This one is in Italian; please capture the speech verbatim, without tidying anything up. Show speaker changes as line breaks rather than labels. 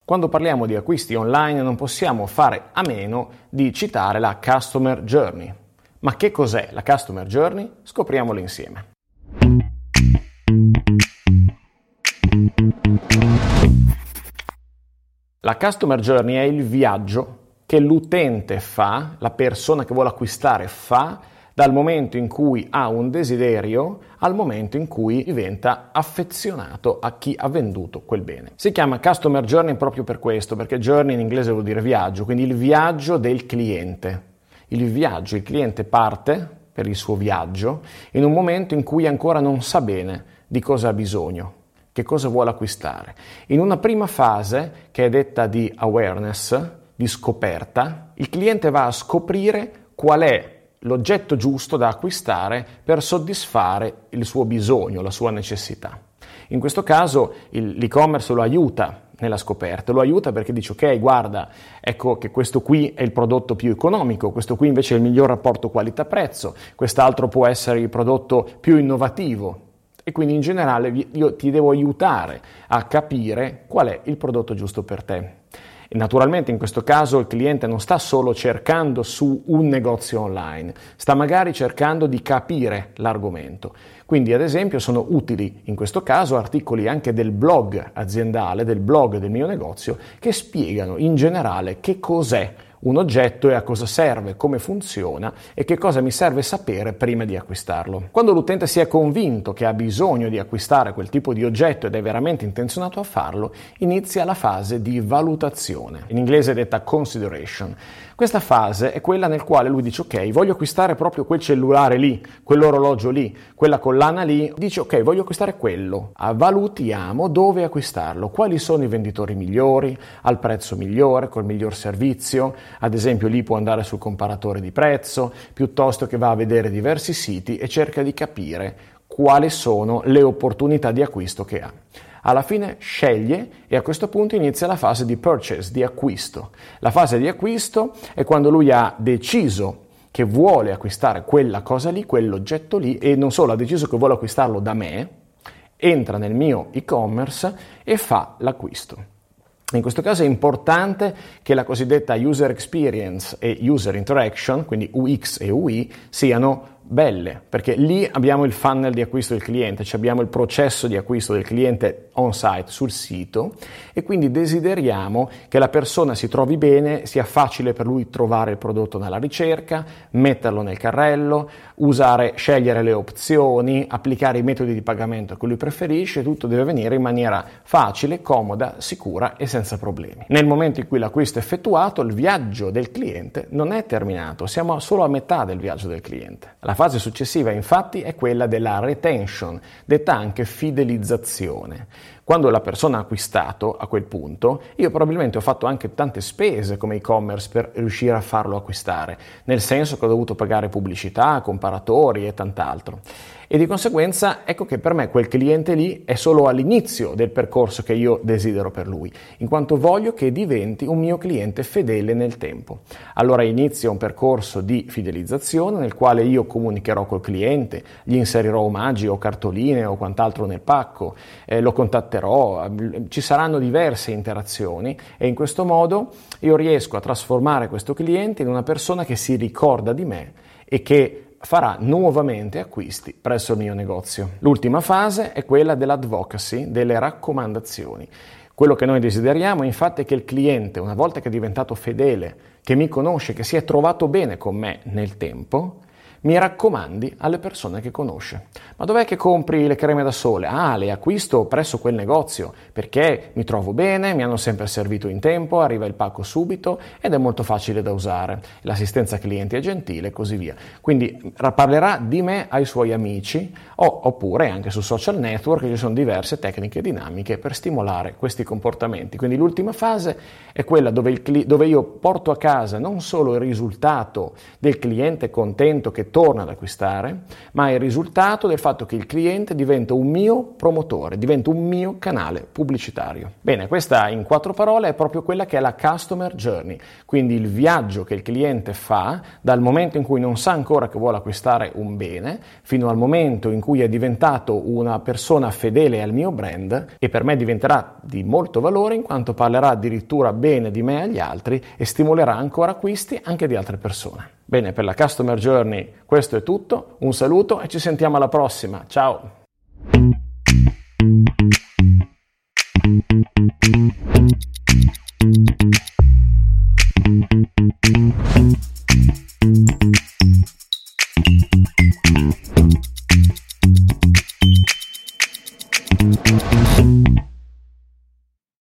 Quando parliamo di acquisti online non possiamo fare a meno di citare la Customer Journey. Ma che cos'è la Customer Journey? Scopriamolo insieme. La Customer Journey è il viaggio che l'utente fa, la persona che vuole acquistare fa, dal momento in cui ha un desiderio al momento in cui diventa affezionato a chi ha venduto quel bene. Si chiama Customer Journey proprio per questo, perché journey in inglese vuol dire viaggio, quindi il viaggio del cliente. Il viaggio, il cliente parte per il suo viaggio in un momento in cui ancora non sa bene di cosa ha bisogno, che cosa vuole acquistare. In una prima fase, che è detta di awareness, di scoperta, il cliente va a scoprire qual è l'oggetto giusto da acquistare per soddisfare il suo bisogno, la sua necessità. In questo caso il, l'e-commerce lo aiuta nella scoperta, lo aiuta perché dice ok, guarda, ecco che questo qui è il prodotto più economico, questo qui invece è il miglior rapporto qualità-prezzo, quest'altro può essere il prodotto più innovativo e quindi in generale io ti devo aiutare a capire qual è il prodotto giusto per te. E naturalmente in questo caso il cliente non sta solo cercando su un negozio online, sta magari cercando di capire l'argomento. Quindi ad esempio sono utili in questo caso articoli anche del blog aziendale, del blog del mio negozio, che spiegano in generale che cos'è un oggetto e a cosa serve, come funziona e che cosa mi serve sapere prima di acquistarlo. Quando l'utente si è convinto che ha bisogno di acquistare quel tipo di oggetto ed è veramente intenzionato a farlo, inizia la fase di valutazione, in inglese è detta consideration. Questa fase è quella nel quale lui dice ok, voglio acquistare proprio quel cellulare lì, quell'orologio lì, quella collana lì, dice ok, voglio acquistare quello. Valutiamo dove acquistarlo, quali sono i venditori migliori, al prezzo migliore, col miglior servizio. Ad esempio lì può andare sul comparatore di prezzo, piuttosto che va a vedere diversi siti e cerca di capire quali sono le opportunità di acquisto che ha. Alla fine sceglie e a questo punto inizia la fase di purchase, di acquisto. La fase di acquisto è quando lui ha deciso che vuole acquistare quella cosa lì, quell'oggetto lì, e non solo ha deciso che vuole acquistarlo da me, entra nel mio e-commerce e fa l'acquisto. In questo caso è importante che la cosiddetta user experience e user interaction, quindi U X e U I, siano belle, perché lì abbiamo il funnel di acquisto del cliente, cioè abbiamo il processo di acquisto del cliente on-site sul sito e quindi desideriamo che la persona si trovi bene, sia facile per lui trovare il prodotto nella ricerca, metterlo nel carrello, usare, scegliere le opzioni, applicare i metodi di pagamento che lui preferisce, tutto deve avvenire in maniera facile, comoda, sicura e senza problemi. Nel momento in cui l'acquisto è effettuato, il viaggio del cliente non è terminato, siamo solo a metà del viaggio del cliente. La fase successiva infatti è quella della retention, detta anche fidelizzazione. Quando la persona ha acquistato a quel punto, io probabilmente ho fatto anche tante spese come e-commerce per riuscire a farlo acquistare, nel senso che ho dovuto pagare pubblicità, comparatori e tant'altro. E di conseguenza ecco che per me quel cliente lì è solo all'inizio del percorso che io desidero per lui, in quanto voglio che diventi un mio cliente fedele nel tempo. Allora inizio un percorso di fidelizzazione nel quale io comunicherò col cliente, gli inserirò omaggi o cartoline o quant'altro nel pacco, eh, lo contatterò, ci saranno diverse interazioni e in questo modo io riesco a trasformare questo cliente in una persona che si ricorda di me e che farà nuovamente acquisti presso il mio negozio. L'ultima fase è quella dell'advocacy, delle raccomandazioni. Quello che noi desideriamo infatti è che il cliente, una volta che è diventato fedele, che mi conosce, che si è trovato bene con me nel tempo, mi raccomandi alle persone che conosce. Ma dov'è che compri le creme da sole? Ah, le acquisto presso quel negozio perché mi trovo bene, mi hanno sempre servito in tempo, arriva il pacco subito ed è molto facile da usare. L'assistenza clienti è gentile e così via. Quindi parlerà di me ai suoi amici o, oppure anche su social network ci sono diverse tecniche dinamiche per stimolare questi comportamenti. Quindi l'ultima fase è quella dove, il, dove io porto a casa non solo il risultato del cliente contento che ritorna ad acquistare, ma è il risultato del fatto che il cliente diventa un mio promotore, diventa un mio canale pubblicitario. Bene, questa in quattro parole è proprio quella che è la Customer Journey, quindi il viaggio che il cliente fa dal momento in cui non sa ancora che vuole acquistare un bene fino al momento in cui è diventato una persona fedele al mio brand e per me diventerà di molto valore in quanto parlerà addirittura bene di me agli altri e stimolerà ancora acquisti anche di altre persone. Bene, per la Customer Journey questo è tutto, un saluto e ci sentiamo alla prossima, ciao!